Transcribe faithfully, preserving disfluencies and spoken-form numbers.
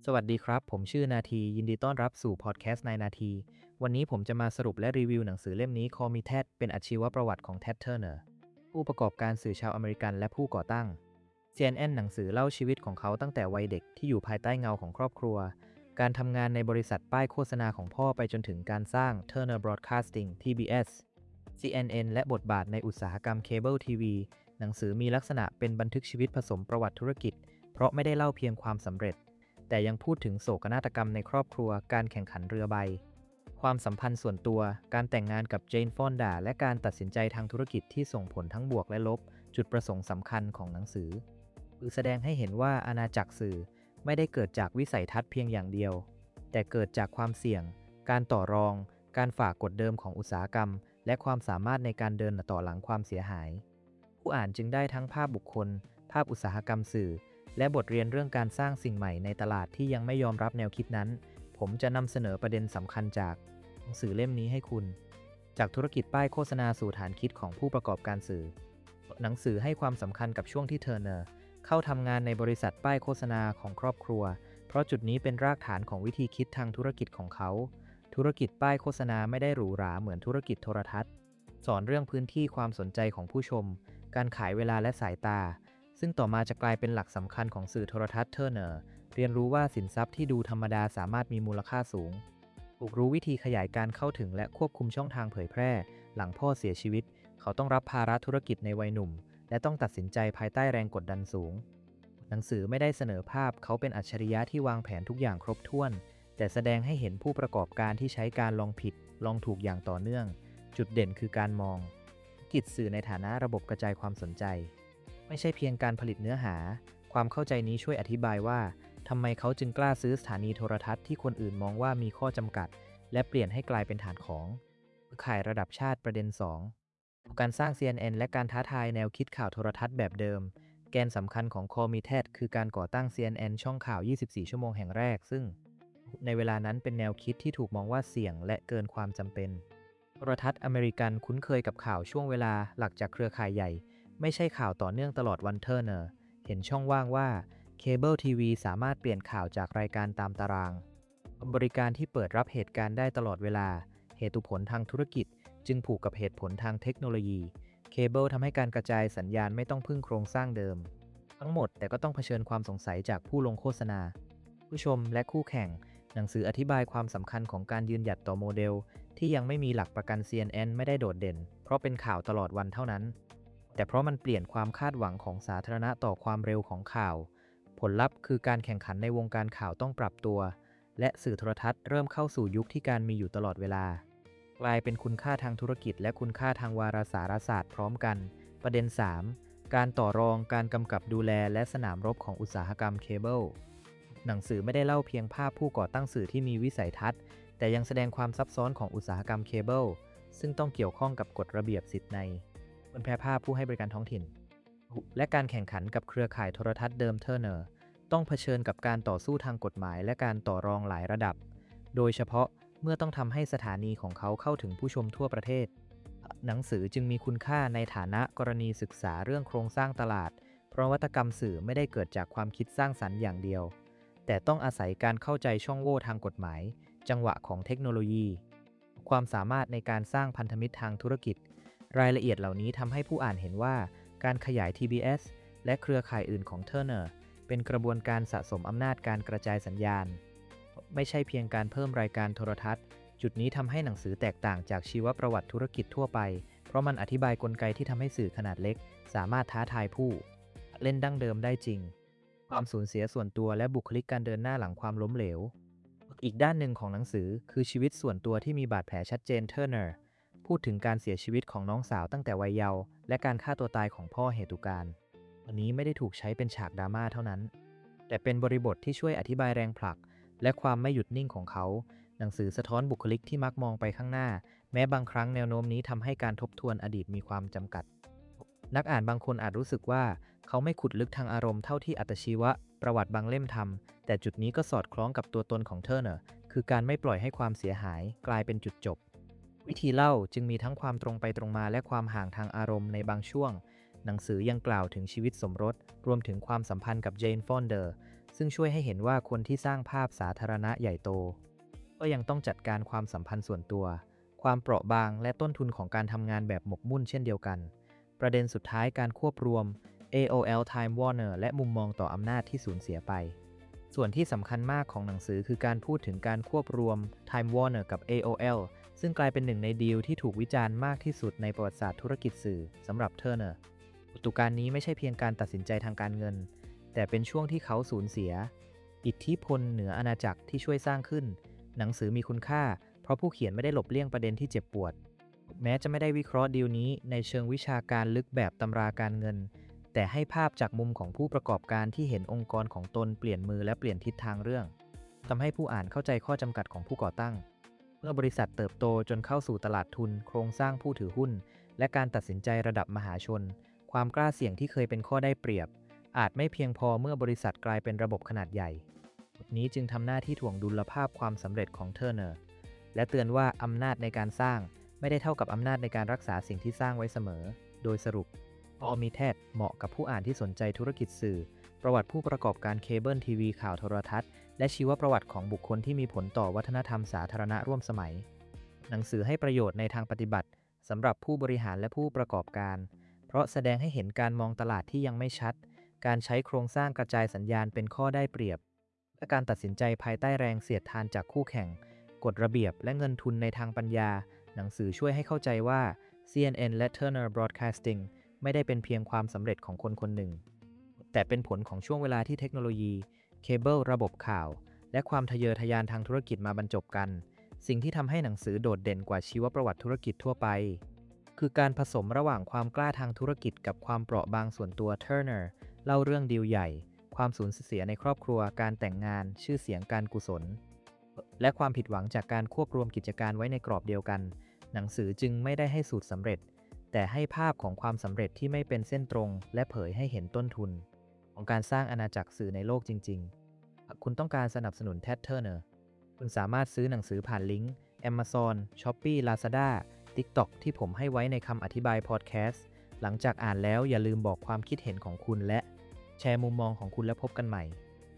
สวัสดีครับผมชื่อนาทียินดีต้อนรับสู่พอดแคสต์ในนาทีวันนี้ผมจะมาสรุปและรีวิวหนังสือเล่มนี้ Call Me Ted เป็นอาชีวประวัติของ Ted Turner ผู้ประกอบการสื่อชาวอเมริกันและผู้ก่อตั้ง ซี เอ็น เอ็น หนังสือเล่าชีวิตของเขาตั้งแต่วัยเด็กที่อยู่ภายใต้เงาของครอบครัวการทำงานในบริษัทป้ายโฆษณาของพ่อไปจนถึงการสร้าง Turner Broadcasting ที บี เอส ซี เอ็น เอ็น และบทบาทในอุตสาหกรรมเคเบิลทีวีหนังสือมีลักษณะเป็นบันทึกชีวิตผสมประวัติธุรกิจเพราะไม่ได้เล่าเพียงความสำเร็จแต่ยังพูดถึงโศกนาฏกรรมในครอบครัวการแข่งขันเรือใบความสัมพันธ์ส่วนตัวการแต่งงานกับเจนฟอนดาและการตัดสินใจทางธุรกิจที่ส่งผลทั้งบวกและลบจุดประสงค์สำคัญของหนังสือคือแสดงให้เห็นว่าอาณาจักรสื่อไม่ได้เกิดจากวิสัยทัศน์เพียงอย่างเดียวแต่เกิดจากความเสี่ยงการต่อรองการฝ่ากฎเดิมของอุตสาหกรรมและความสามารถในการเดินต่อหลังความเสียหายผู้อ่านจึงได้ทั้งภาพบุคคลภาพอุตสาหกรรมสื่อและบทเรียนเรื่องการสร้างสิ่งใหม่ในตลาดที่ยังไม่ยอมรับแนวคิดนั้นผมจะนำเสนอประเด็นสำคัญจากหนังสือเล่มนี้ให้คุณจากธุรกิจป้ายโฆษณาสู่ฐานคิดของผู้ประกอบการสื่อหนังสือให้ความสำคัญกับช่วงที่เทอร์เนอร์เข้าทำงานในบริษัทป้ายโฆษณาของครอบครัวเพราะจุดนี้เป็นรากฐานของวิธีคิดทางธุรกิจของเขาธุรกิจป้ายโฆษณาไม่ได้หรูหราเหมือนธุรกิจโทรทัศน์สอนเรื่องพื้นที่ความสนใจของผู้ชมการขายเวลาและสายตาซึ่งต่อมาจะกลายเป็นหลักสำคัญของสื่อโทรทัศน์เทอร์เนอร์เรียนรู้ว่าสินทรัพย์ที่ดูธรรมดาสามารถมีมูลค่าสูงถูกรู้วิธีขยายการเข้าถึงและควบคุมช่องทางเผยแพร่หลังพ่อเสียชีวิตเขาต้องรับภาระธุรกิจในวัยหนุ่มและต้องตัดสินใจภายใต้แรงกดดันสูงหนังสือไม่ได้เสนอภาพเขาเป็นอัจฉริยะที่วางแผนทุกอย่างครบถ้วนแต่แสดงให้เห็นผู้ประกอบการที่ใช้การลองผิดลองถูกอย่างต่อเนื่องจุดเด่นคือการมองกิจสื่อในฐานะระบบกระจายความสนใจไม่ใช่เพียงการผลิตเนื้อหาความเข้าใจนี้ช่วยอธิบายว่าทำไมเขาจึงกล้าซื้อสถานีโทรทัศน์ที่คนอื่นมองว่ามีข้อจำกัดและเปลี่ยนให้กลายเป็นฐานของข่ายระดับชาติประเด็นสองการสร้าง ซี เอ็น เอ็น และการท้าทายแนวคิดข่าวโทรทัศน์แบบเดิมแกนสำคัญของ Call Me Ted คือการก่อตั้ง ซี เอ็น เอ็น ช่องข่าว ยี่สิบสี่ ชั่วโมงแห่งแรกซึ่งในเวลานั้นเป็นแนวคิดที่ถูกมองว่าเสี่ยงและเกินความจำเป็นโทรทัศน์อเมริกันคุ้นเคยกับข่าวช่วงเวลาหลักจากเครือข่ายใหญ่ไม่ใช่ข่าวต่อเนื่องตลอดวันเทอร์เนอร์เห็นช่องว่างว่าเคเบิลทีวีสามารถเปลี่ยนข่าวจากรายการตามตารางบริการที่เปิดรับเหตุการณ์ได้ตลอดเวลาเหตุผลทางธุรกิจจึงผูกกับเหตุผลทางเทคโนโลยีเคเบิลทำให้การกระจายสัญญาณไม่ต้องพึ่งโครงสร้างเดิมทั้งหมดแต่ก็ต้องเผชิญความสงสัยจากผู้ลงโฆษณาผู้ชมและคู่แข่งหนังสืออธิบายความสำคัญของการยืนหยัดต่อโมเดลที่ยังไม่มีหลักประกัน ซี เอ็น เอ็น ไม่ได้โดดเด่นเพราะเป็นข่าวตลอดวันเท่านั้นแต่เพราะมันเปลี่ยนความคาดหวังของสาธารณะต่อความเร็วของข่าวผลลัพธ์คือการแข่งขันในวงการข่าวต้องปรับตัวและสื่อโทรทัศน์เริ่มเข้าสู่ยุคที่การมีอยู่ตลอดเวลากลายเป็นคุณค่าทางธุรกิจและคุณค่าทางวารสารศาสตร์พร้อมกันประเด็นสามการต่อรองการกำกับดูแลและสนามรบของอุตสาหกรรมเคเบิลหนังสือไม่ได้เล่าเพียงภาพผู้ก่อตั้งสื่อที่มีวิสัยทัศน์แต่ยังแสดงความซับซ้อนของอุตสาหกรรมเคเบิลซึ่งต้องเกี่ยวข้องกับกฎระเบียบสิทธิ์ในบนแพร่ภาพผู้ให้บริการท้องถิ่นและการแข่งขันกับเครือข่ายโทรทัศน์เดิมเทอร์เนอร์ต้องเผชิญกับการต่อสู้ทางกฎหมายและการต่อรองหลายระดับโดยเฉพาะเมื่อต้องทำให้สถานีของเขาเข้าถึงผู้ชมทั่วประเทศหนังสือจึงมีคุณค่าในฐานะกรณีศึกษาเรื่องโครงสร้างตลาดเพราะนวัตกรรมสื่อไม่ได้เกิดจากความคิดสร้างสรรค์อย่างเดียวแต่ต้องอาศัยการเข้าใจช่องโหว่ทางกฎหมายจังหวะของเทคโนโลยีความสามารถในการสร้างพันธมิตรทางธุรกิจรายละเอียดเหล่านี้ทำให้ผู้อ่านเห็นว่าการขยาย ที บี เอส และเครือข่ายอื่นของ Turner เป็นกระบวนการสะสมอำนาจการกระจายสัญญาณไม่ใช่เพียงการเพิ่มรายการโทรทัศน์จุดนี้ทำให้หนังสือแตกต่างจากชีวประวัติธุรกิจทั่วไปเพราะมันอธิบายกลไกที่ทำให้สื่อขนาดเล็กสามารถท้าทายผู้เล่นดั้งเดิมได้จริงความสูญเสียส่วนตัวและบุคลิกการเดินหน้าหลังความล้มเหลวอีกด้านหนึ่งของหนังสือคือชีวิตส่วนตัวที่มีบาดแผลชัดเจนเทอร์เนอร์พูดถึงการเสียชีวิตของน้องสาวตั้งแต่วัยเยาว์และการฆ่าตัวตายของพ่อเหตุการณ์วันนี้ไม่ได้ถูกใช้เป็นฉากดราม่าเท่านั้นแต่เป็นบริบทที่ช่วยอธิบายแรงผลักและความไม่หยุดนิ่งของเขาหนังสือสะท้อนบุคลิกที่มักมองไปข้างหน้าแม้บางครั้งแนวโน้มนี้ทำให้การทบทวนอดีตมีความจำกัดนักอ่านบางคนอาจรู้สึกว่าเขาไม่ขุดลึกทางอารมณ์เท่าที่อัตชีวะประวัติบางเล่มทำแต่จุดนี้ก็สอดคล้องกับตัวตนของเทอร์เนอร์คือการไม่ปล่อยให้ความเสียหายกลายเป็นจุดจบวิธีเล่าจึงมีทั้งความตรงไปตรงมาและความห่างทางอารมณ์ในบางช่วงหนังสือยังกล่าวถึงชีวิตสมรสรวมถึงความสัมพันธ์กับเจนฟอนเดอร์ซึ่งช่วยให้เห็นว่าคนที่สร้างภาพสาธารณะใหญ่โตก็ยังต้องจัดการความสัมพันธ์ส่วนตัวความเปราะบางและต้นทุนของการทำงานแบบหมกมุ่นเช่นเดียวกันประเด็นสุดท้ายการควบรวม เอ โอ แอล Time Warner และมุมมองต่ออำนาจที่สูญเสียไปส่วนที่สำคัญมากของหนังสือคือการพูดถึงการควบรวม Time Warner กับ เอ โอ แอล ซึ่งกลายเป็นหนึ่งในดีลที่ถูกวิจารณ์มากที่สุดในประวัติศาสตร์ธุรกิจสื่อสำหรับเทอร์เนอร์อุตุการนี้ไม่ใช่เพียงการตัดสินใจทางการเงินแต่เป็นช่วงที่เขาสูญเสียอิทธิพลเหนืออาณาจักรที่ช่วยสร้างขึ้นหนังสือมีคุณค่าเพราะผู้เขียนไม่ได้หลบเลี่ยงประเด็นที่เจ็บปวดแม้จะไม่ได้วิเคราะห์ดีลนี้ในเชิงวิชาการลึกแบบตำราการเงินแต่ให้ภาพจากมุมของผู้ประกอบการที่เห็นองค์กรของตนเปลี่ยนมือและเปลี่ยนทิศทางเรื่องทำให้ผู้อ่านเข้าใจข้อจำกัดของผู้ก่อตั้งเมื่อบริษัทเติบโตจนเข้าสู่ตลาดทุนโครงสร้างผู้ถือหุ้นและการตัดสินใจระดับมหาชนความกล้าเสี่ยงที่เคยเป็นข้อได้เปรียบอาจไม่เพียงพอเมื่อบริษัทกลายเป็นระบบขนาดใหญ่บทนี้จึงทำหน้าที่ถ่วงดุลภาพความสำเร็จของเทอร์เนอร์และเตือนว่าอำนาจในการสร้างไม่ได้เท่ากับอำนาจในการรักษาสิ่งที่สร้างไว้เสมอโดยสรุปพอมีแทดเหมาะกับผู้อ่านที่สนใจธุรกิจสื่อประวัติผู้ประกอบการเคเบิลทีวีข่าวโทรทัศน์และชีวประวัติของบุคคลที่มีผลต่อวัฒนธรรมสาธารณะร่วมสมัยหนังสือให้ประโยชน์ในทางปฏิบัติสำหรับผู้บริหารและผู้ประกอบการเพราะแสดงให้เห็นการมองตลาดที่ยังไม่ชัดการใช้โครงสร้างกระจายสัญญาณเป็นข้อได้เปรียบและการตัดสินใจภายใต้แรงเสียดทานจากคู่แข่งกฎระเบียบและเงินทุนในทางปัญญาหนังสือช่วยให้เข้าใจว่า ซี เอ็น เอ็น และ Turner Broadcasting ไม่ได้เป็นเพียงความสำเร็จของคนคนหนึ่งแต่เป็นผลของช่วงเวลาที่เทคโนโลยีเคเบิลระบบข่าวและความทะเยอทะยานทางธุรกิจมาบรรจบกันสิ่งที่ทำให้หนังสือโดดเด่นกว่าชีวประวัติธุรกิจทั่วไปคือการผสมระหว่างความกล้าทางธุรกิจกับความเปราะบางส่วนตัว Turner เล่าเรื่องดีลใหญ่ความสูญเสียในครอบครัวการแต่งงานชื่อเสียงการกุศลและความผิดหวังจากการควบรวมกิจการไว้ในกรอบเดียวกันหนังสือจึงไม่ได้ให้สูตรสำเร็จแต่ให้ภาพของความสำเร็จที่ไม่เป็นเส้นตรงและเผยให้เห็นต้นทุนของการสร้างอาณาจักรสื่อในโลกจริงๆหากคุณต้องการสนับสนุน Ted Turner คุณสามารถซื้อหนังสือผ่านลิงก์ Amazon, Shopee, Lazada, TikTok ที่ผมให้ไว้ในคำอธิบายพอดแคสต์หลังจากอ่านแล้วอย่าลืมบอกความคิดเห็นของคุณและแชร์มุมมองของคุณแล้วพบกันใหม่